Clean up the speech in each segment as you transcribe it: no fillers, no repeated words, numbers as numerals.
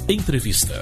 Entrevista.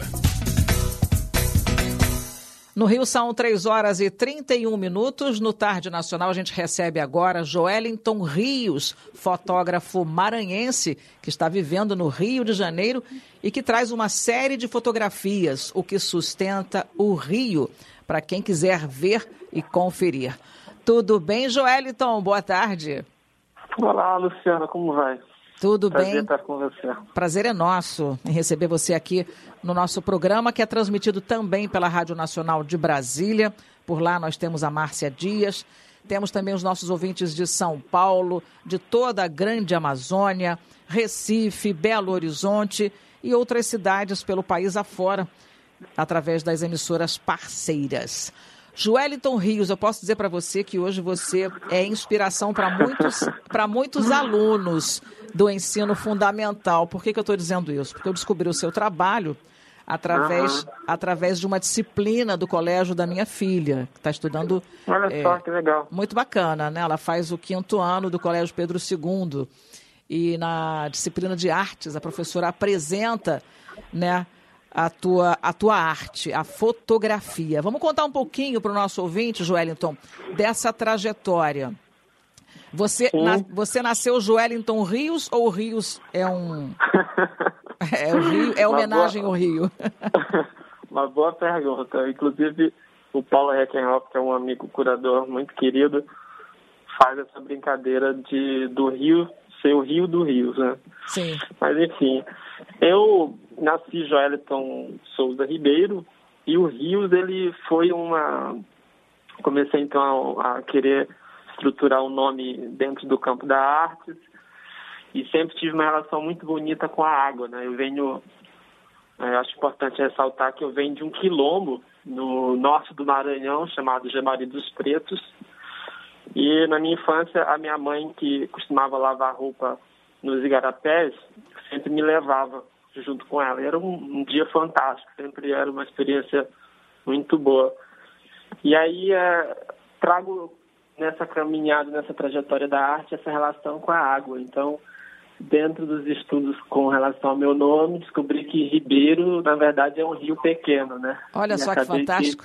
No Rio são 3h31. No Tarde Nacional a gente recebe agora Joelinton Rios, fotógrafo maranhense que está vivendo no Rio de Janeiro e que traz uma série de fotografias, o que sustenta o Rio, para quem quiser ver e conferir. Tudo bem, Joelinton? Boa tarde. Olá, Luciana, como vai? Tudo bem? Prazer estar com você. Prazer é nosso em receber você aqui no nosso programa, que é transmitido também pela Rádio Nacional de Brasília. Por lá nós temos a Márcia Dias, temos também os nossos ouvintes de São Paulo, de toda a grande Amazônia, Recife, Belo Horizonte e outras cidades pelo país afora, através das emissoras parceiras. Joelinton Rios, eu posso dizer para você que hoje você é inspiração para muitos alunos do ensino fundamental. Por que eu estou dizendo isso? Porque eu descobri o seu trabalho através de uma disciplina do colégio da minha filha, que está estudando. Olha só, que legal. Muito bacana, né? Ela faz o 5º ano do Colégio Pedro II. E na disciplina de artes, a professora apresenta, né, a tua arte, a fotografia. Vamos contar um pouquinho para o nosso ouvinte, Joelinton, dessa trajetória. Você nasceu Joelinton Rios ou o Rios é um... o Rio, é homenagem ao Rio? Uma boa pergunta. Inclusive, o Paulo Heckenhoff, que é um amigo curador muito querido, faz essa brincadeira do Rio ser o Rio do Rio, né? Sim. Mas, enfim, eu nasci Joelinton Souza Ribeiro e o Rios, ele foi comecei, então, a querer estruturar um nome dentro do campo da arte e sempre tive uma relação muito bonita com a água, né? Eu acho importante ressaltar que eu venho de um quilombo no norte do Maranhão, chamado Gemari dos Pretos, e na minha infância a minha mãe, que costumava lavar roupa nos igarapés, sempre me levava junto com ela. E era um dia fantástico, sempre era uma experiência muito boa. E aí trago nessa caminhada, nessa trajetória da arte, essa relação com a água. Então, dentro dos estudos com relação ao meu nome, descobri que Ribeiro, na verdade, é um rio pequeno, né? Olha só que fantástico.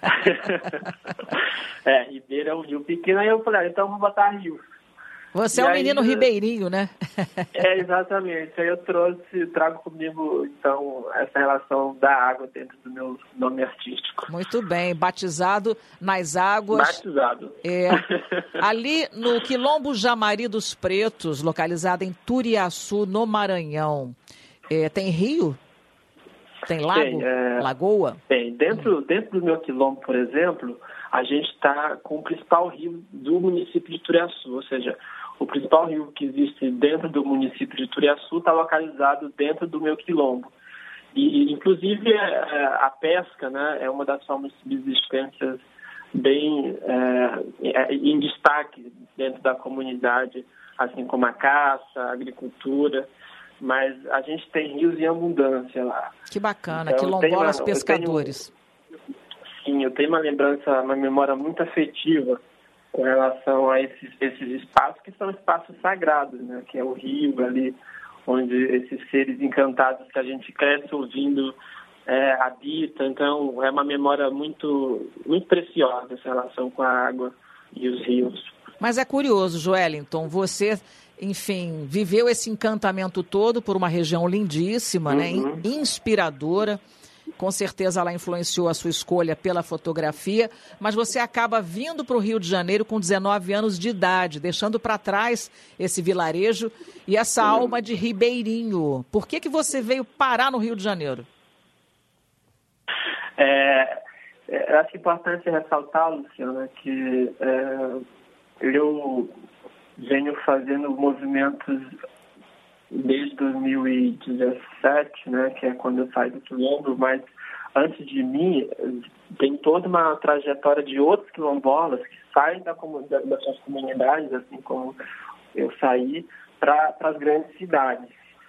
Ribeiro é um rio pequeno. Aí eu falei, então vou botar rio. Você é um menino ribeirinho, né? Exatamente. Aí eu trago comigo, então, essa relação da água dentro do meu nome artístico. Muito bem. Batizado nas águas. Batizado. Ali no Quilombo Jamari dos Pretos, localizado em Turiaçu, no Maranhão, tem rio? Tem lago? Lagoa? Tem. Dentro do meu quilombo, por exemplo, a gente está com o principal rio do município de Turiaçu, ou seja, o principal rio que existe dentro do município de Turiaçu está localizado dentro do meu quilombo. E, inclusive, a pesca, né, é uma das formas de subsistência bem em destaque dentro da comunidade, assim como a caça, a agricultura. Mas a gente tem rios em abundância lá. Que bacana, então, quilombolas pescadores. Sim, eu tenho uma lembrança, uma memória muito afetiva com relação a esses espaços, que são espaços sagrados, né? Que é o rio ali, onde esses seres encantados que a gente cresce ouvindo habitam. Então, é uma memória muito, muito preciosa essa relação com a água e os rios. Mas é curioso, Joelinton, você, enfim, viveu esse encantamento todo por uma região lindíssima, né? Inspiradora. Com certeza ela influenciou a sua escolha pela fotografia, mas você acaba vindo para o Rio de Janeiro com 19 anos de idade, deixando para trás esse vilarejo e essa alma de ribeirinho. Por que você veio parar no Rio de Janeiro? Acho importante ressaltar, Luciana, que eu venho fazendo movimentos desde 2017, né, que é quando eu saí do quilombo, mas antes de mim tem toda uma trajetória de outros quilombolas que saem das suas comunidades, assim como eu saí, para as grandes cidades.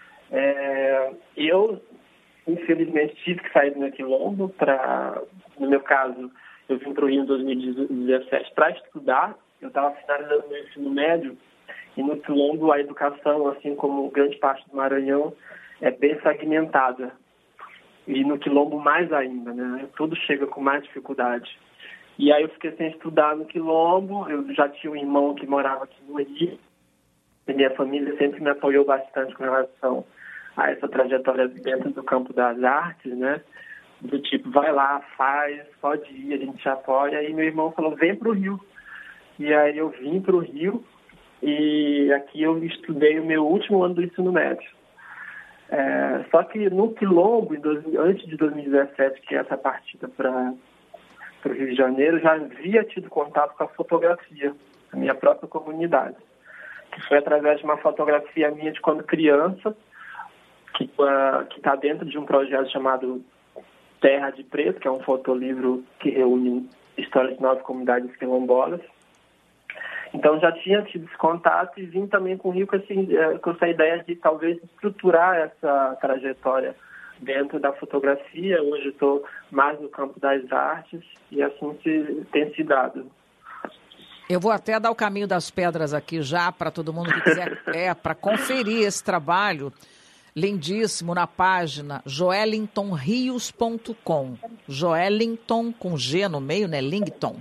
Eu, infelizmente, tive que sair do meu quilombo no meu caso, eu vim para o Rio em 2017 para estudar. Eu estava finalizando meu ensino médio. E no quilombo a educação, assim como grande parte do Maranhão, é bem fragmentada. E no Quilombo mais ainda, né? Tudo chega com mais dificuldade. E aí eu fiquei sem estudar no Quilombo, eu já tinha um irmão que morava aqui no Rio, e minha família sempre me apoiou bastante com relação a essa trajetória dentro do campo das artes, né? Do tipo, vai lá, faz, pode ir, a gente te apoia. E meu irmão falou, vem para o Rio. E aí eu vim para o Rio e aqui eu estudei o meu último ano do ensino médio. Só que no Quilombo, antes de 2017, que é essa partida para o Rio de Janeiro, já havia tido contato com a fotografia, a minha própria comunidade, que foi através de uma fotografia minha de quando criança, que está dentro de um projeto chamado Terra de Preto, que é um fotolivro que reúne histórias de 9 comunidades quilombolas. Então já tinha tido esse contato e vim também com o Rio com essa ideia de talvez estruturar essa trajetória dentro da fotografia. Hoje estou mais no campo das artes e assim tem se dado. Eu vou até dar o caminho das pedras aqui já para todo mundo que quiser para conferir esse trabalho lindíssimo na página joelintonrios.com. Joelinton com G no meio, né? Lington,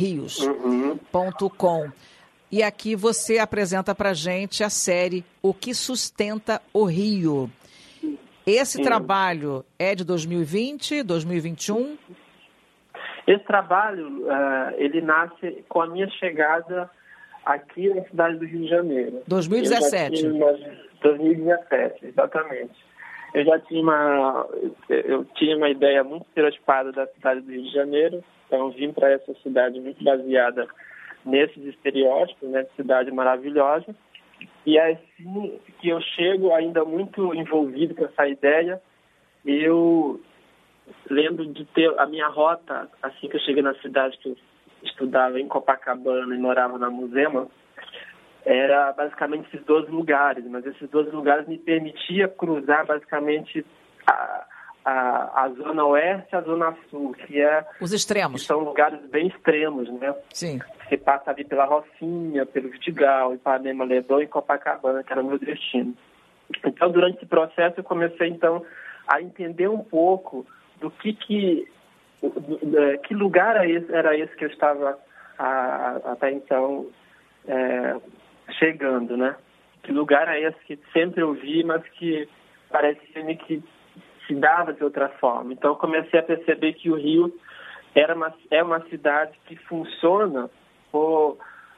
rios.com. E aqui você apresenta para gente a série O que Sustenta o Rio. Esse trabalho é de 2020, 2021? Esse trabalho, ele nasce com a minha chegada aqui na cidade do Rio de Janeiro. 2017. 2017, exatamente. Eu tinha uma ideia muito estereotipada da cidade do Rio de Janeiro, então vim para essa cidade muito baseada nesses estereótipos, né, de cidade maravilhosa. E assim que eu chego ainda muito envolvido com essa ideia, eu lembro de ter a minha rota, assim que eu cheguei na cidade que eu estudava em Copacabana e morava na Musema, era basicamente esses 12 lugares, mas esses 12 lugares me permitia cruzar basicamente a Zona Oeste e a Zona Sul, que os extremos. Que são lugares bem extremos, né? Sim. Você passa ali pela Rocinha, pelo Vidigal, Ipanema, Leblon e Copacabana, que era o meu destino. Então, durante esse processo, eu comecei, então, a entender um pouco do que lugar era esse que eu estava até então chegando, né? Que lugar é esse que sempre eu vi, mas que parecia-me que se dava de outra forma. Então, eu comecei a perceber que o Rio é uma cidade que funciona por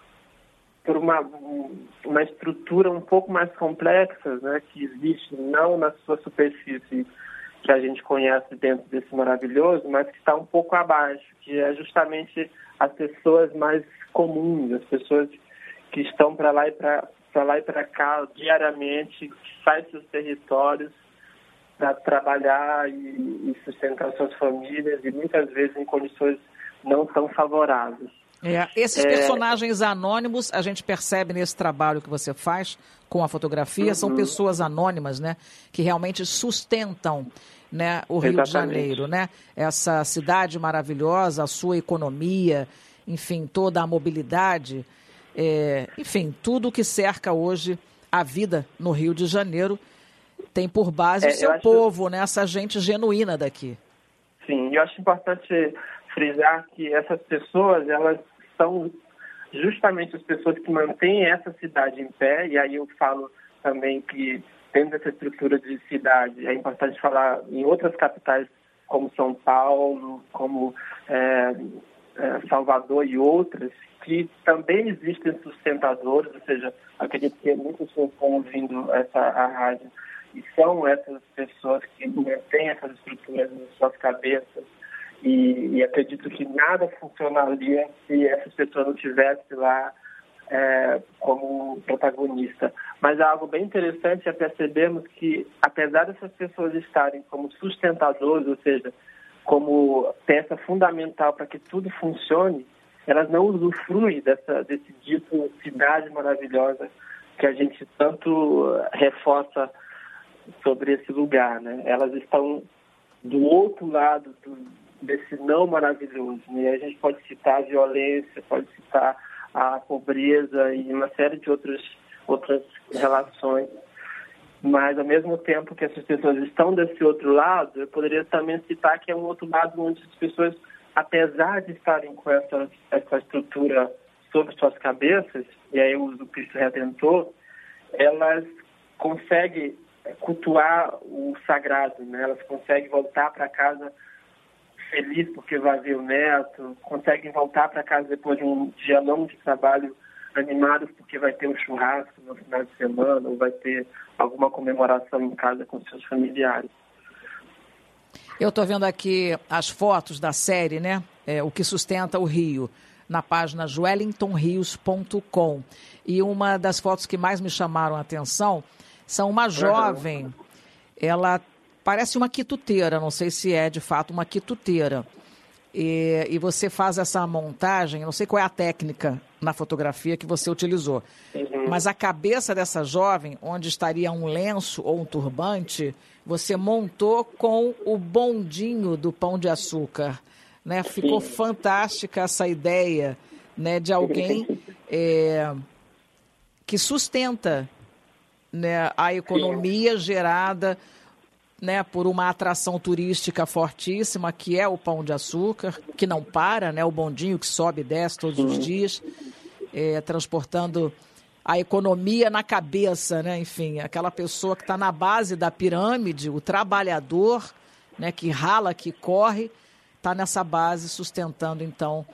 uma estrutura um pouco mais complexa, né? Que existe não na sua superfície que a gente conhece dentro desse maravilhoso, mas que está um pouco abaixo, que é justamente as pessoas mais comuns, as pessoas que estão para lá e para cá diariamente, que saem seus territórios para trabalhar e sustentar suas famílias e muitas vezes em condições não tão favoráveis. Esses personagens anônimos, a gente percebe nesse trabalho que você faz com a fotografia, são pessoas anônimas, né, que realmente sustentam, né, o Rio de Janeiro, né, essa cidade maravilhosa, a sua economia, enfim, toda a mobilidade, enfim, tudo que cerca hoje a vida no Rio de Janeiro tem por base o seu povo, né, essa gente genuína daqui. Sim, eu acho importante frisar que essas pessoas, elas são justamente as pessoas que mantêm essa cidade em pé, e aí eu falo também que dentro dessa estrutura de cidade, é importante falar em outras capitais como São Paulo, como Salvador e outras, que também existem sustentadores, ou seja, acredito que muitas pessoas estão ouvindo a rádio, e são essas pessoas que mantêm essas estruturas nas suas cabeças, e acredito que nada funcionaria se essas pessoas não estivessem lá como protagonista. Mas algo bem interessante é percebermos que, apesar dessas pessoas estarem como sustentadores, ou seja, como peça fundamental para que tudo funcione, elas não usufruem desse dito cidade maravilhosa que a gente tanto reforça sobre esse lugar, né? Elas estão do outro lado desse não maravilhoso, né? A gente pode citar a violência, pode citar a pobreza e uma série de outras relações. Mas, ao mesmo tempo que essas pessoas estão desse outro lado, eu poderia também citar que é um outro lado onde as pessoas, apesar de estarem com essa estrutura sobre suas cabeças, e aí eu uso o Cristo Redentor, elas conseguem cultuar o sagrado, né? Elas conseguem voltar para casa feliz porque vai ver o neto, conseguem voltar para casa depois de um dia longo de trabalho animados porque vai ter um churrasco no final de semana ou vai ter alguma comemoração em casa com seus familiares. Eu estou vendo aqui as fotos da série, né? O que sustenta o Rio, na página joelintonrios.com. E uma das fotos que mais me chamaram a atenção são uma jovem, ela parece uma quituteira, não sei se é de fato uma quituteira. E você faz essa montagem, eu não sei qual é a técnica na fotografia que você utilizou, mas a cabeça dessa jovem, onde estaria um lenço ou um turbante, você montou com o bondinho do Pão de Açúcar, né? Ficou fantástica essa ideia, né, de alguém que sustenta, né, a economia gerada, né, por uma atração turística fortíssima, que é o Pão de Açúcar, que não para, né, o bondinho que sobe e desce todos os dias, transportando a economia na cabeça, né, enfim, aquela pessoa que está na base da pirâmide, o trabalhador, né, que rala, que corre, está nessa base sustentando, então,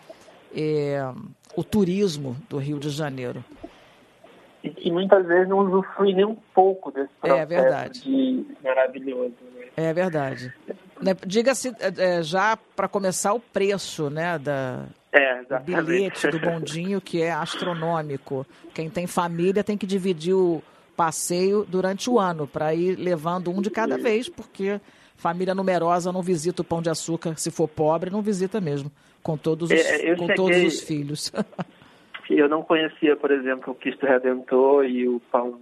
o turismo do Rio de Janeiro. E que muitas vezes não usufrui nem um pouco desse processo maravilhoso. Né? É verdade. Diga-se já para começar o preço, né, do bilhete, do bondinho, que é astronômico. Quem tem família tem que dividir o passeio durante o ano para ir levando um de cada vez, porque família numerosa não visita o Pão de Açúcar, se for pobre, não visita mesmo, com todos os filhos. Eu não conhecia, por exemplo, o Cristo Redentor e o Pão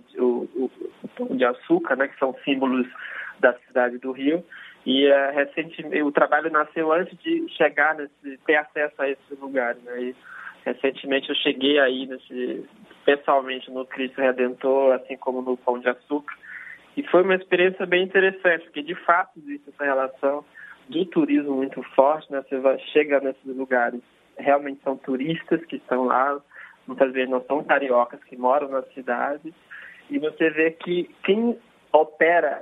de Açúcar, né, que são símbolos da cidade do Rio. E recentemente o trabalho nasceu antes de chegar ter acesso a esses lugares. Né? E recentemente eu cheguei aí especialmente no Cristo Redentor, assim como no Pão de Açúcar. E foi uma experiência bem interessante, porque de fato existe essa relação do turismo muito forte. Né? Você chega nesses lugares, realmente são turistas que estão lá, muitas vezes não são cariocas que moram na cidade, e você vê que quem opera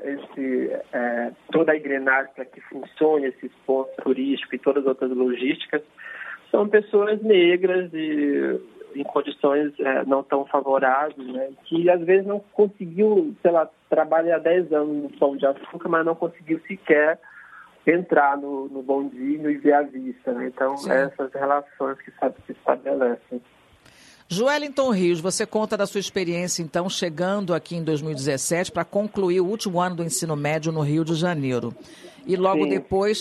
toda a engrenagem para que funcione esse ponto turístico e todas as outras logísticas são pessoas negras e em condições não tão favoráveis, né, que às vezes não conseguiu, sei lá, trabalhar 10 anos no Pão de Açúcar, mas não conseguiu sequer entrar no bondinho e ver a vista. Né? Então, essas relações que se estabelecem. Joelinton Rios, você conta da sua experiência, então, chegando aqui em 2017 para concluir o último ano do ensino médio no Rio de Janeiro. E logo depois,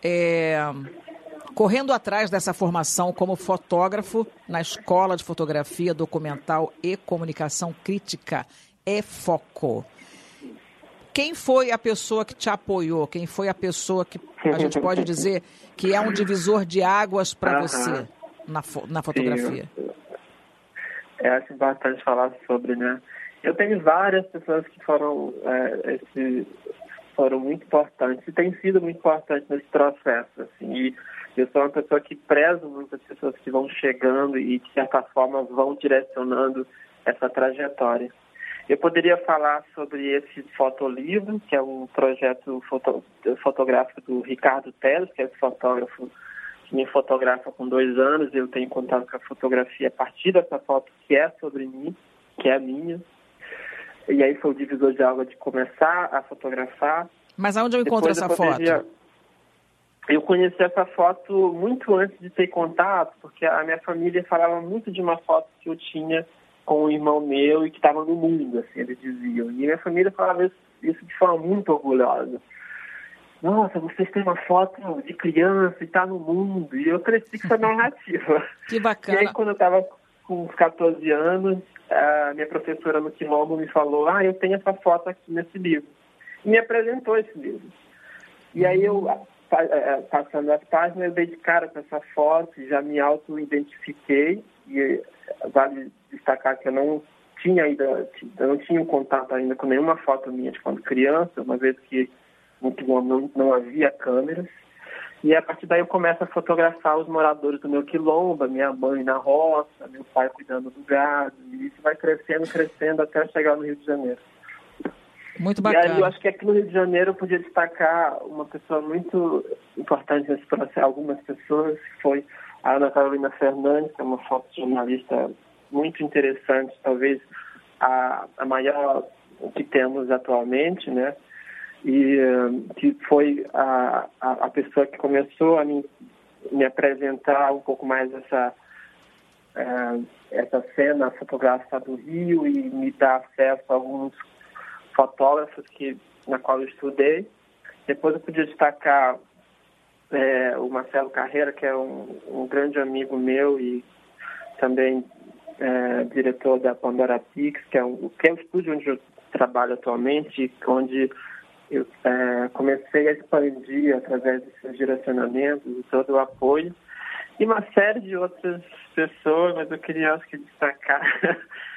correndo atrás dessa formação como fotógrafo na Escola de Fotografia Documental e Comunicação Crítica, EFOCO. Quem foi a pessoa que te apoiou? Quem foi a pessoa que a gente pode dizer que é um divisor de águas para você na fotografia? Acho importante falar sobre, né? Eu tenho várias pessoas que foram muito importantes e têm sido muito importantes nesse processo, assim, e eu sou uma pessoa que prezo muito as pessoas que vão chegando e, de certa forma, vão direcionando essa trajetória. Eu poderia falar sobre esse fotolivro, que é um projeto fotográfico do Ricardo Teles, que é esse fotógrafo que me fotografa com 2 anos. Eu tenho contato com a fotografia a partir dessa foto que é sobre mim, que é minha. E aí foi o divisor de água de começar a fotografar. Mas aonde eu encontro essa foto? Eu conheci essa foto muito antes de ter contato, porque a minha família falava muito de uma foto que eu tinha com um irmão meu e que estava no mundo, assim, eles diziam. E minha família falava isso de forma muito orgulhosa. Nossa, vocês têm uma foto de criança e está no mundo. E eu cresci com essa narrativa. Que bacana. E aí, quando eu estava com uns 14 anos, a minha professora no Quilombo me falou, eu tenho essa foto aqui nesse livro. E me apresentou esse livro. E aí eu, passando as páginas, eu dei de cara com essa foto e já me auto-identifiquei. E vale destacar que eu não eu não tinha um contato ainda com nenhuma foto minha de quando criança, uma vez que no quilombo não havia câmeras. E a partir daí eu começo a fotografar os moradores do meu quilombo, minha mãe na roça, meu pai cuidando do gado, e isso vai crescendo até chegar no Rio de Janeiro. Muito bacana. E aí eu acho que aqui no Rio de Janeiro eu podia destacar uma pessoa muito importante nesse processo, algumas pessoas, que foi a Ana Carolina Fernandes, que é uma fotojornalista muito interessante, talvez a maior que temos atualmente, né? E que foi a pessoa que começou a me apresentar um pouco mais essa cena fotográfica do Rio e me dar acesso a alguns fotógrafos na qual eu estudei. Depois eu podia destacar o Marcelo Carreira, que é um grande amigo meu e também diretor da Pandora Pix, que é o estúdio onde eu trabalho atualmente, onde eu comecei a expandir através desses direcionamentos e todo o apoio. E uma série de outras pessoas, mas eu queria, acho que, destacar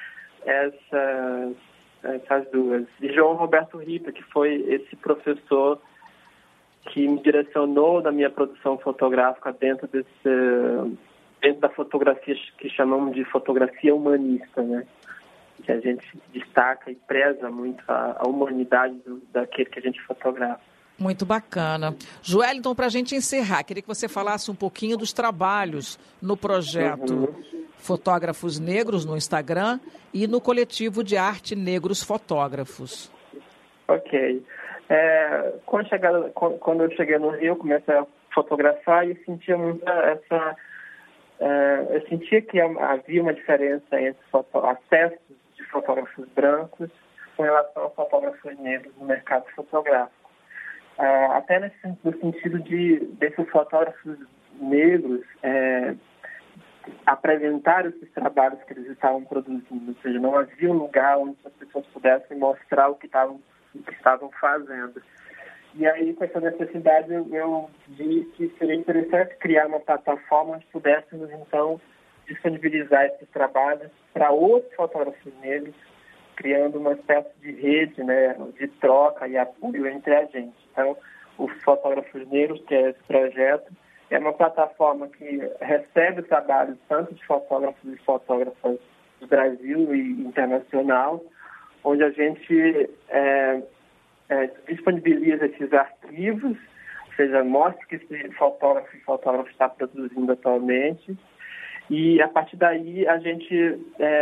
essas duas. E João Roberto Rita, que foi esse professor que me direcionou na minha produção fotográfica dentro da fotografia que chamamos de fotografia humanista, né? Que a gente destaca e preza muito a humanidade daquele que a gente fotografa. Muito bacana. Joeliton, para a gente encerrar, queria que você falasse um pouquinho dos trabalhos no projeto Fotógrafos Negros no Instagram e no coletivo de arte Negros Fotógrafos. Ok. Quando eu cheguei no Rio, eu comecei a fotografar e sentia muito eu sentia que havia uma diferença entre acessos de fotógrafos brancos com relação a fotógrafos negros no mercado fotográfico. Até no sentido desses fotógrafos negros apresentar esses trabalhos que eles estavam produzindo, ou seja, não havia um lugar onde as pessoas pudessem mostrar o que estavam fazendo. E aí, com essa necessidade, eu vi que seria interessante criar uma plataforma onde pudéssemos, então, disponibilizar esses trabalhos para outros fotógrafos negros, criando uma espécie de rede, né, de troca e apoio entre a gente. Então, os Fotógrafos Negros, que é esse projeto, é uma plataforma que recebe trabalhos tanto de fotógrafos e fotógrafas do Brasil e internacional, onde a gente disponibiliza esses arquivos, ou seja, mostra que esse fotógrafo e fotógrafo está produzindo atualmente, e a partir daí a gente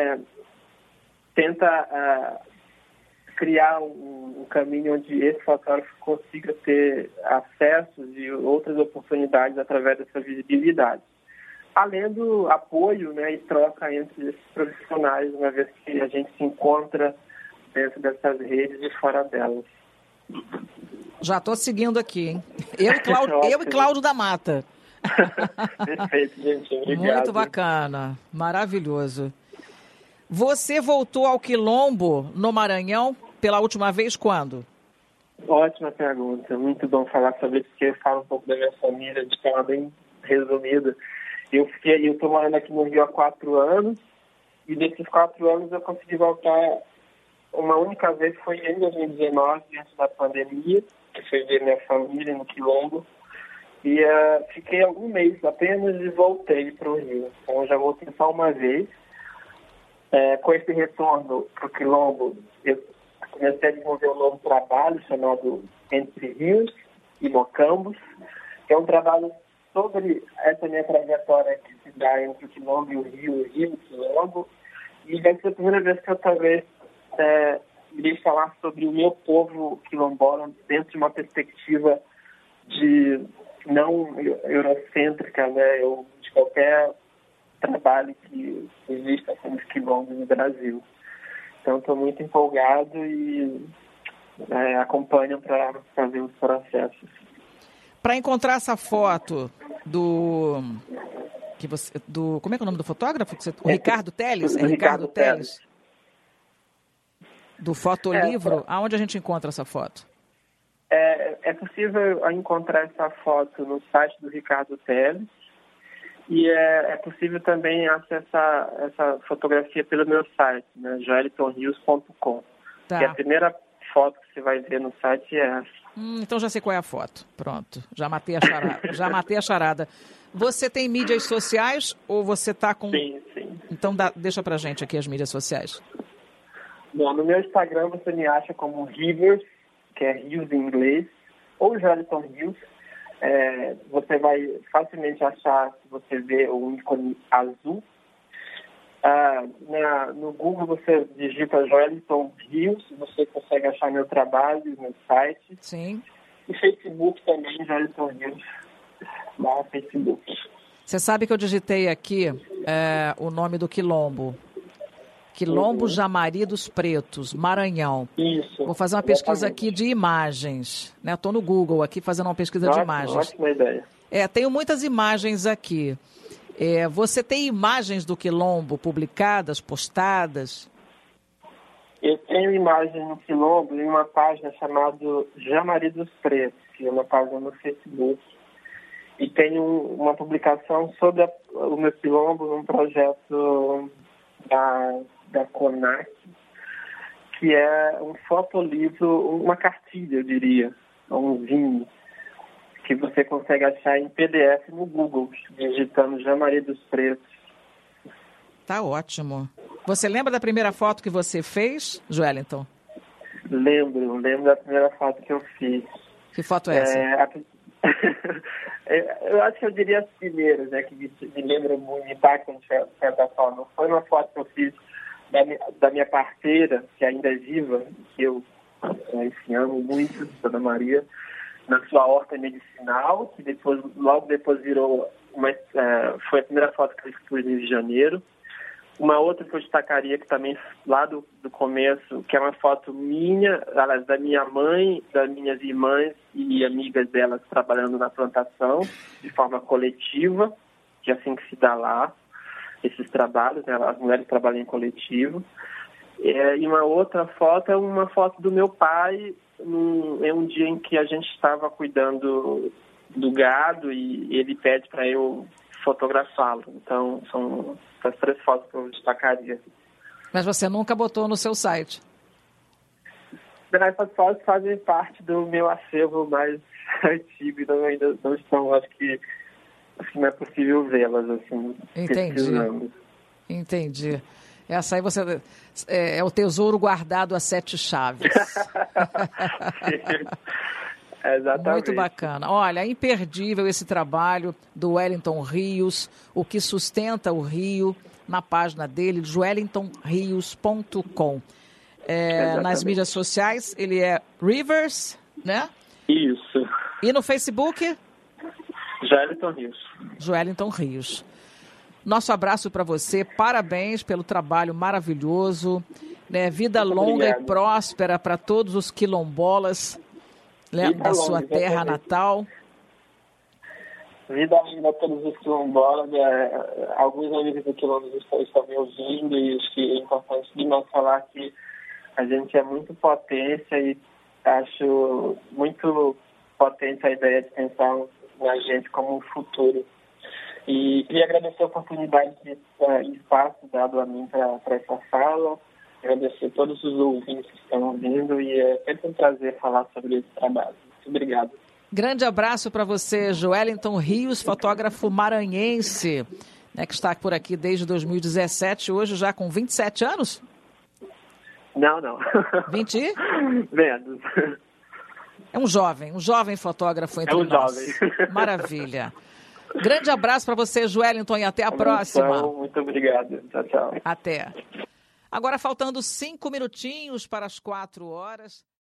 tenta criar um caminho onde esse fotógrafo consiga ter acessos e outras oportunidades através dessa visibilidade. Além do apoio, né, e troca entre esses profissionais, uma vez que a gente se encontra dentro dessas redes e fora delas. Já estou seguindo aqui, hein? Eu e Cláudio da Mata. Perfeito, gente. Obrigado. Muito bacana. Maravilhoso. Você voltou ao Quilombo, no Maranhão, pela última vez quando? Ótima pergunta. Muito bom falar sobre isso, porque eu falo um pouco da minha família, de forma bem resumida. Eu estou morando aqui no Rio há 4 anos, e desses 4 anos eu consegui voltar uma única vez, foi em 2019, antes da pandemia, que foi ver minha família no Quilombo. E fiquei algum mês apenas e voltei para o Rio. Então, eu já voltei só uma vez. Com esse retorno para o Quilombo, eu comecei a desenvolver um novo trabalho chamado Entre Rios e Mocambos, que é um trabalho sobre essa minha trajetória que se dá entre o Quilombo e o Rio e o Quilombo. E vai ser a primeira vez que eu talvez irei falar sobre o meu povo quilombola dentro de uma perspectiva não eurocêntrica, né, de qualquer trabalho que exista com os quilombos no Brasil. Então, estou muito empolgado e acompanho para fazer os processos. Para encontrar essa foto como é que é o nome do fotógrafo? O Ricardo Teles? Ricardo Teles. Do fotolivro, aonde a gente encontra essa foto? É possível encontrar essa foto no site do Ricardo Teles E é possível também acessar essa fotografia pelo meu site, né, joelitonrios.com. Tá. E a primeira foto que você vai ver no site é essa. Então já sei qual é a foto. Pronto, já matei a charada. Já matei a charada. Você tem mídias sociais ou você está com... Sim. Então deixa pra gente aqui as mídias sociais. Bom, no meu Instagram você me acha como Rivers, que é rios em inglês, ou Joeliton Rios. Você vai facilmente achar, se você vê o ícone azul. No Google você digita Joeliton Rios, você consegue achar meu trabalho, meu site. Sim. E Facebook também, Joeliton Rios, lá Facebook. Você sabe que eu digitei aqui o nome do quilombo. Quilombo Jamari dos Pretos, Maranhão. Isso. Vou fazer uma pesquisa aqui de imagens. Estou no Google aqui fazendo uma pesquisa de imagens. Ótima ideia. Tenho muitas imagens aqui. Você tem imagens do quilombo publicadas, postadas? Eu tenho imagem no quilombo em uma página chamada Jamari dos Pretos, que é uma página no Facebook. E tenho uma publicação sobre o meu quilombo num projeto da CONAC, que é um fotolivro, uma cartilha, eu diria, um zine, que você consegue achar em PDF no Google, digitando Jamari dos Pretos. Tá ótimo. Você lembra da primeira foto que você fez, Joeliton? Lembro da primeira foto que eu fiz. Que foto é essa? Eu acho que eu diria as primeiras, né, que me lembram muito, me impactam de certa forma. Foi uma foto que eu fiz da minha parceira, que ainda é viva, que eu, enfim, amo muito, Dona Maria, na sua horta medicinal, que logo depois virou foi a primeira foto que eu fiz no Rio de Janeiro. Uma outra que eu destacaria, que também lá do começo, que é uma foto minha, da minha mãe, das minhas irmãs e amigas delas trabalhando na plantação, de forma coletiva, que é assim que se dá lá, esses trabalhos, né? As mulheres trabalham em coletivo. E uma outra foto é uma foto do meu pai, em um dia em que a gente estava cuidando do gado e ele pede para eu fotografá-lo. Então, são as 3 fotos que eu destacaria. Mas você nunca botou no seu site? Essas fotos fazem parte do meu acervo mais antigo, então ainda não estão, acho que não é possível vê-las, assim, Entendi. Essa aí você é o tesouro guardado a 7 chaves. Exatamente. Muito bacana. Olha, é imperdível esse trabalho do Wellington Rios, o que sustenta o Rio, na página dele, joelitonrios.com. Nas mídias sociais, ele é Rivers, né? Isso. E no Facebook? Joeliton Rios. Joeliton Rios. Nosso abraço para você, parabéns pelo trabalho maravilhoso, né? Vida muito longa obrigado. E próspera para todos os quilombolas, né? Da sua terra natal. Vida longa a todos os quilombolas. Alguns amigos do quilombo estão me ouvindo e acho que é importante demais falar que a gente é muito potência e acho muito potente a ideia de pensar na gente como um futuro. E queria agradecer a oportunidade e espaço dado a mim para essa fala, agradecer a todos os ouvintes que estão ouvindo e é sempre um prazer falar sobre esse trabalho. Muito obrigado. Grande abraço para você, Joeliton Rios, fotógrafo maranhense, né, que está por aqui desde 2017, hoje já com 27 anos? Não. 20? Menos. É um jovem fotógrafo entre nós. Maravilha. Grande abraço para você, Joeliton, e até a próxima. Muito obrigado. Tchau. Até. Agora, faltando 5 minutinhos para as 4 horas.